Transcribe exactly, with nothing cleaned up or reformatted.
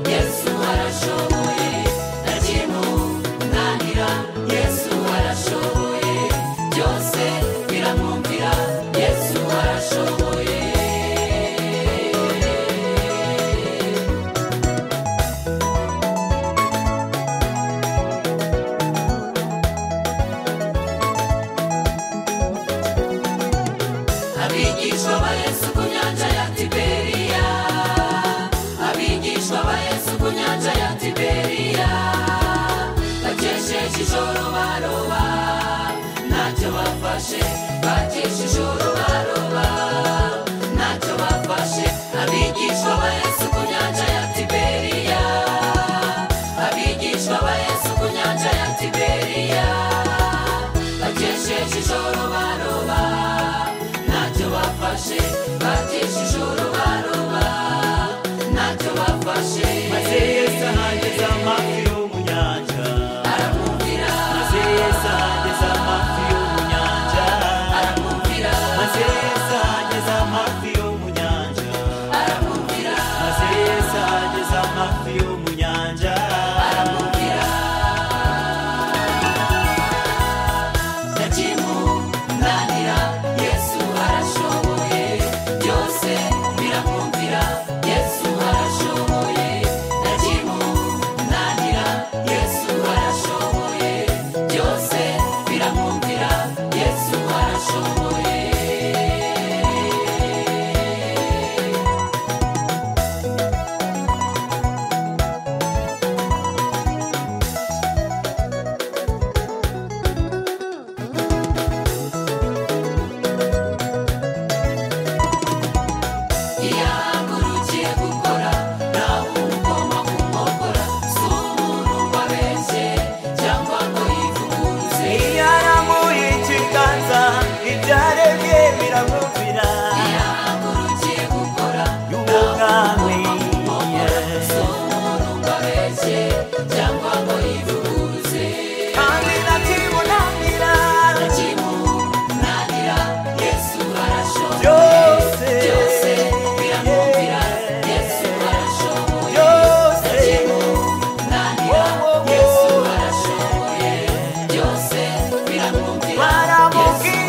Yesu arashoboye ntakimunanira Yesu arashoboye byose biramwumvira Yesu arashoboye abigishwa ba Yesu ku nyanja ya Tiberiya abigishwa ba Yesu ku nyanja ya Tiberiya bakesheje ijoro baroba ntacyo bafashe bakesheje ijoro baroba ntacyo bafashe abigishwa ba Yesu ku nyanja ya Tiberiya abigishwa ba Yesu ku nyanja ya Tiberiya bakesheje ijoro baroba ntacyo bafashe bakesheje ijoro baroba ntacyo bafashe maze Yesu ahageze amafi yo mu nyanja aramwumvira maze Yesu ahageze amafi yo mu nyanja aramwumvira maze Yesu ahageze amafi yo mu nyanja aramwumvira maze Yesu ahageze amafi yo mu nyanja aramwumvira ntakimunanira Yesu arashoboye byose biramwumvira Yesu arashoboye ntakimunanira Yesu arashoboye byose biramwumvira Yesu arashoboye yahagurukiye gukora nawe umukoma kumokora si umuntu ngo abeshye cyangwa ngo yivuguruze yaramuye ikiganza ibyaremye biramwumvira yahagurukiye gukora y'ubwami si umuntu ngo abeshye cyangwa ngo yivuguruze kandi ntakimunanira ntakimunanira Yesu arashoboye byose byose biramwumvira Yesu arashoboye byose ntakimunanira Yesu arashoboye byose biramwumvira Yesu baramubwira